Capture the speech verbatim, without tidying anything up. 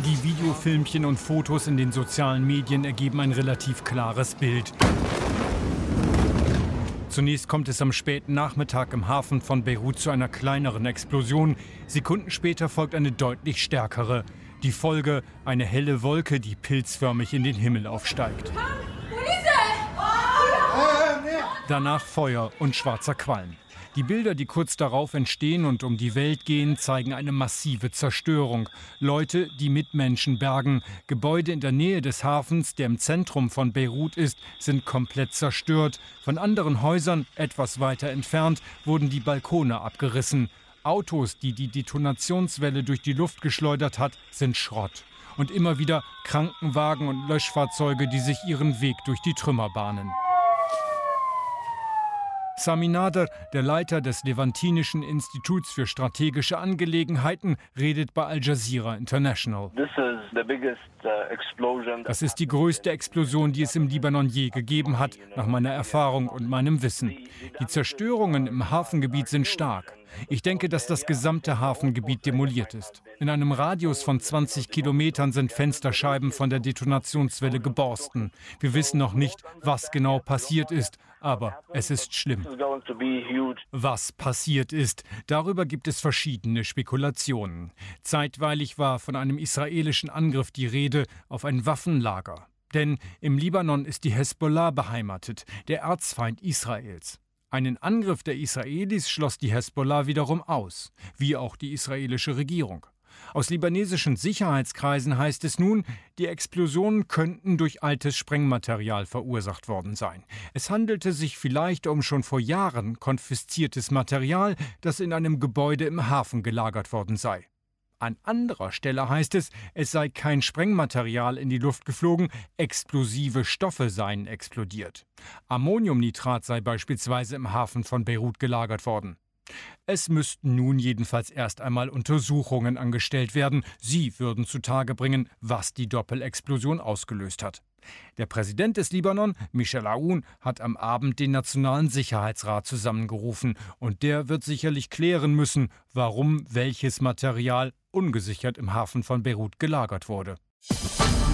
Die Videofilmchen und Fotos in den sozialen Medien ergeben ein relativ klares Bild. Zunächst kommt es am späten Nachmittag im Hafen von Beirut zu einer kleineren Explosion. Sekunden später folgt eine deutlich stärkere. Die Folge: eine helle Wolke, die pilzförmig in den Himmel aufsteigt. Danach Feuer und schwarzer Qualm. Die Bilder, die kurz darauf entstehen und um die Welt gehen, zeigen eine massive Zerstörung. Leute, die Mitmenschen bergen. Gebäude in der Nähe des Hafens, der im Zentrum von Beirut ist, sind komplett zerstört. Von anderen Häusern, etwas weiter entfernt, wurden die Balkone abgerissen. Autos, die die Detonationswelle durch die Luft geschleudert hat, sind Schrott. Und immer wieder Krankenwagen und Löschfahrzeuge, die sich ihren Weg durch die Trümmer bahnen. Sami Nader, der Leiter des Levantinischen Instituts für strategische Angelegenheiten, redet bei Al Jazeera International. Das ist die größte Explosion, die es im Libanon je gegeben hat, nach meiner Erfahrung und meinem Wissen. Die Zerstörungen im Hafengebiet sind stark. Ich denke, dass das gesamte Hafengebiet demoliert ist. In einem Radius von zwanzig Kilometern sind Fensterscheiben von der Detonationswelle geborsten. Wir wissen noch nicht, was genau passiert ist, aber es ist schlimm. Was passiert ist, darüber gibt es verschiedene Spekulationen. Zeitweilig war von einem israelischen Angriff die Rede auf ein Waffenlager. Denn im Libanon ist die Hezbollah beheimatet, der Erzfeind Israels. Einen Angriff der Israelis schloss die Hezbollah wiederum aus, wie auch die israelische Regierung. Aus libanesischen Sicherheitskreisen heißt es nun, die Explosionen könnten durch altes Sprengmaterial verursacht worden sein. Es handelte sich vielleicht um schon vor Jahren konfisziertes Material, das in einem Gebäude im Hafen gelagert worden sei. An anderer Stelle heißt es, es sei kein Sprengmaterial in die Luft geflogen, explosive Stoffe seien explodiert. Ammoniumnitrat sei beispielsweise im Hafen von Beirut gelagert worden. Es müssten nun jedenfalls erst einmal Untersuchungen angestellt werden. Sie würden zutage bringen, was die Doppelexplosion ausgelöst hat. Der Präsident des Libanon, Michel Aoun, hat am Abend den Nationalen Sicherheitsrat zusammengerufen. Und der wird sicherlich klären müssen, warum welches Material ungesichert im Hafen von Beirut gelagert wurde.